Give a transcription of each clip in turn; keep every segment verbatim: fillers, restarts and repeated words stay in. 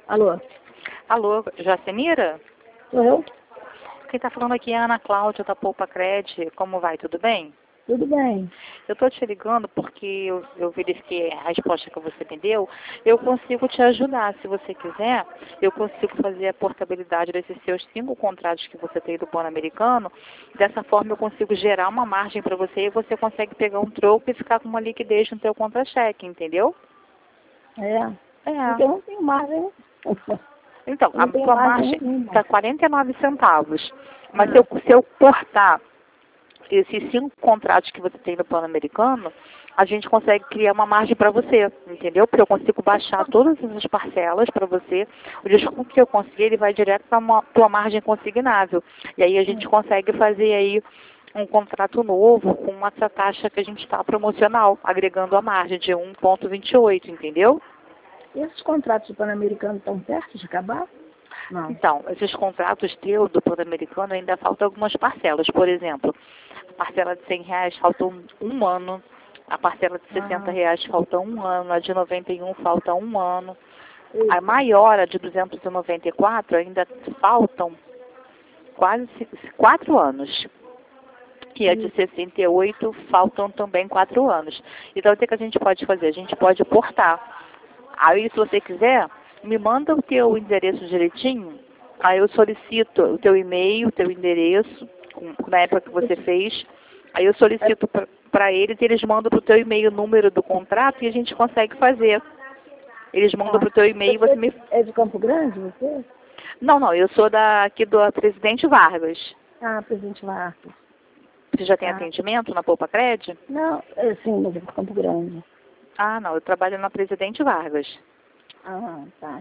Alô? Alô, Jacenira? Sou eu? Quem está falando aqui é a Ana Cláudia da Poupa Cred. Como vai? Tudo bem? Tudo bem. Eu estou te ligando porque eu, eu verifiquei a resposta que você me deu. Eu consigo te ajudar. Se você quiser, eu consigo fazer a portabilidade desses seus cinco contratos que você tem do Pan-Americano. Dessa forma, eu consigo gerar uma margem para você e você consegue pegar um troco e ficar com uma liquidez no seu contra-cheque, entendeu? É. É. Porque eu não tenho margem. Então, Eu a não tenho sua margem margem nenhuma. está quarenta e nove centavos. Mas Ah. se eu, se eu cortar esses cinco contratos que você tem no Pan-Americano, a gente consegue criar uma margem para você, entendeu? Porque eu consigo baixar todas essas parcelas para você. O desconto que eu conseguir, ele vai direto para a tua margem consignável. E aí a gente consegue fazer aí um contrato novo com essa taxa que a gente está promocional, agregando a margem de um vírgula vinte e oito, entendeu? E esses contratos do Pan-Americano estão perto de acabar? Não. Então, esses contratos teus do Pan-Americano ainda faltam algumas parcelas. Por exemplo, a parcela de cem reais falta um, um ano, a parcela de sessenta reais falta um ano, a de noventa e um falta um ano. A maior, a de duzentos e noventa e quatro, ainda faltam quase quatro anos. E a de sessenta e oito faltam também quatro anos. Então, o que a gente pode fazer? A gente pode portar. Aí, se você quiser, me manda o teu endereço direitinho, aí eu solicito o teu e-mail, o teu endereço, com, na época que você fez, aí eu solicito para eles e eles mandam para o teu e-mail o número do contrato e a gente consegue fazer. Eles mandam para o teu e-mail e você me... É de Campo Grande, você? Não, não, eu sou daqui do Presidente Vargas. Ah, Presidente Vargas. Você já tem Ah. atendimento na Poupa Cred? Não, é, sim, mas é de Campo Grande. Ah, não, eu trabalho na Presidente Vargas. Ah, tá.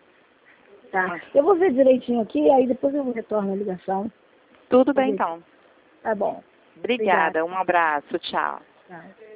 Tá. Eu vou ver direitinho aqui, aí depois eu retorno a ligação. Tudo bem, então. Tá bom. Obrigada, um abraço, tchau. Tá.